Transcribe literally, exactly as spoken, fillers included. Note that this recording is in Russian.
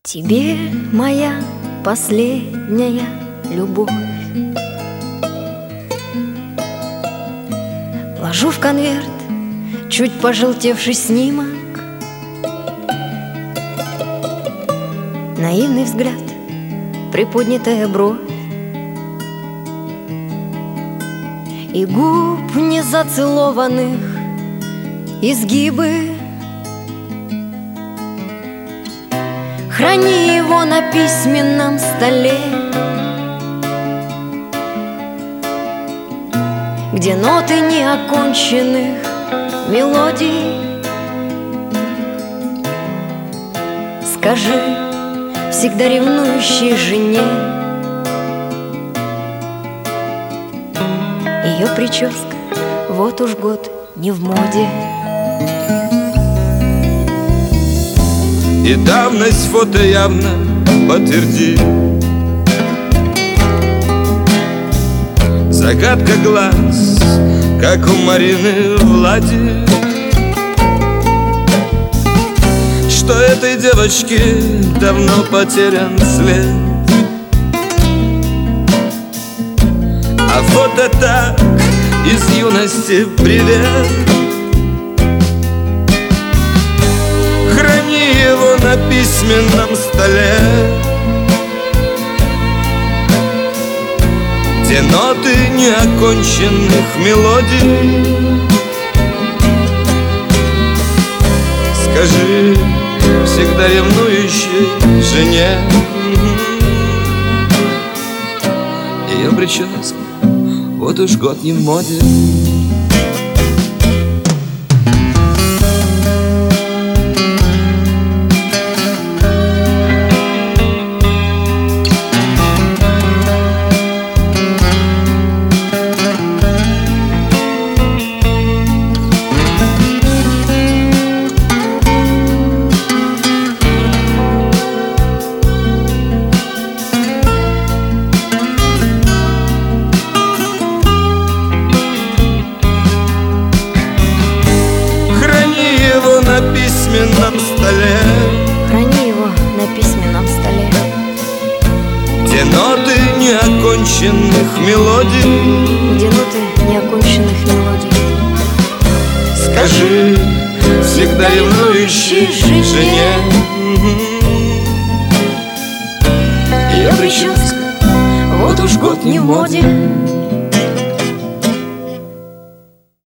Тебе моя последняя любовь ложу в конверт чуть пожелтевший снимок, наивный взгляд, приподнятая бровь и губ незацелованных изгибы. Храни его на письменном столе, где ноты неоконченных мелодий. Скажи всегда ревнующей жене, ее прическа вот уж год не в моде. И давность фото явно подтвердит. Загадка глаз, как у Марины Влади, что этой девочке давно потерян след. А фото так из юности привет. Храни его на письменном столе, где ноты неоконченных мелодий. Скажи всегда ревнующей жене, ее прическа вот уж год не в моде. На письменном столе, храни его на письменном столе, где ноты неоконченных мелодий, где ноты неоконченных мелодий. Скажи всегда ревнующей жене, ее прическа вот уж год не в моде.